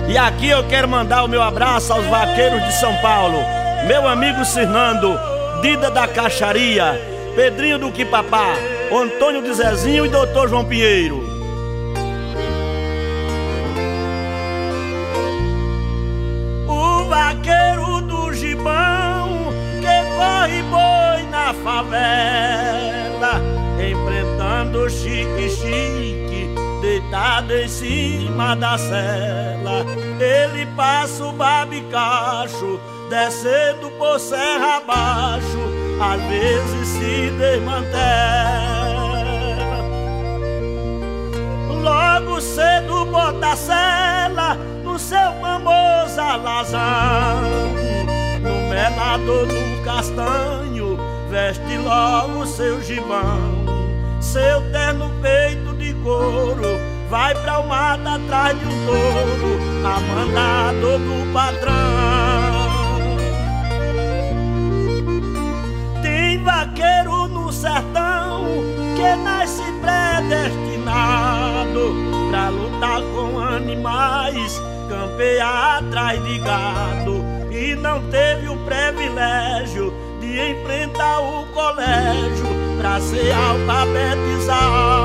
E aqui eu quero mandar o meu abraço aos vaqueiros de São Paulo. Meu amigo Cirnando, Dida da Caixaria, Pedrinho do Quipapá, Antônio de Zezinho e Doutor João Pinheiro. O vaqueiro do gibão que corre boi na favela, enfrentando chique, deitado em cima da cela. Ele passa o babicacho, descendo por serra abaixo, às vezes se desmantela. Logo cedo bota a sela no seu famoso alazão, no melador do castanho veste logo seu gibão. Seu terno feito de couro vai pra o mato atrás de um touro, a mandado do patrão. Tem vaqueiro no sertão que nasce predestinado pra lutar com animais, campear atrás de gado, e não teve o privilégio de enfrentar o colégio pra ser alfabetizado.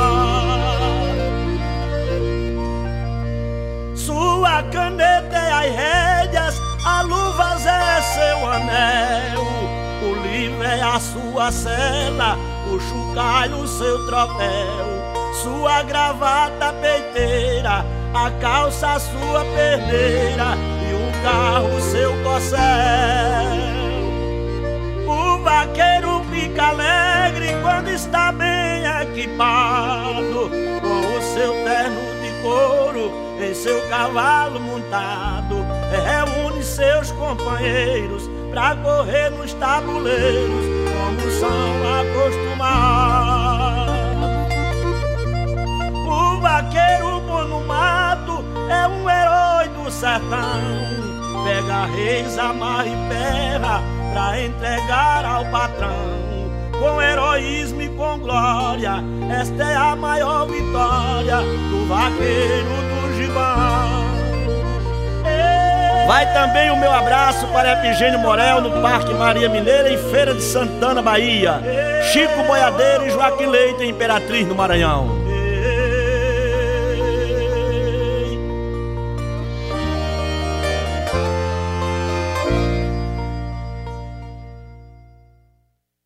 Sua caneta é as rédeas, a luva é seu anel, o livro é a sua cela, o chocalho o seu troféu, sua gravata peiteira, a calça a sua perneira e o carro o seu corcel. O vaqueiro fica alegre quando está bem equipado, com o seu terno de couro em seu cavalo montado. Reúne seus companheiros pra correr nos tabuleiros, como são acostumados. O vaqueiro bom no mato é um herói do sertão, pega reis, amarra e ferra pra entregar ao patrão. Com heroísmo e com glória, esta é a maior vitória do vaqueiro do gibão. Vai também o meu abraço para Epigênio Morel, no Parque Maria Mineira, em Feira de Santana, Bahia. Chico Boiadeiro e Joaquim Leite, em Imperatriz, no Maranhão.